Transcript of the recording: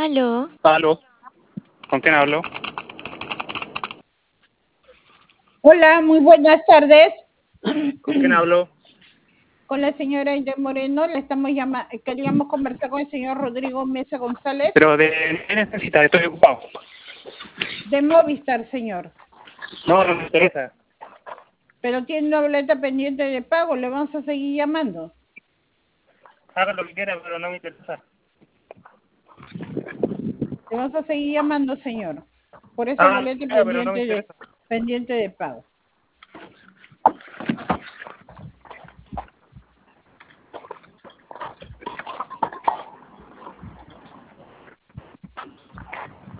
Aló, Aló, ¿con quién hablo? Hola, muy buenas tardes. ¿Con quién hablo? Con la señora Aide Moreno, le estamos queríamos conversar con el señor Rodrigo Mesa González Pero de qué necesita, estoy ocupado. de Movistar, señor. No, no me interesa. Pero tiene una boleta pendiente de pago, le vamos a seguir llamando. Haga lo que quiera, pero no me interesa. Le vamos a seguir llamando, señor, por esa Haga lo que boleta quiera, pero no me interesa. pendiente de pago.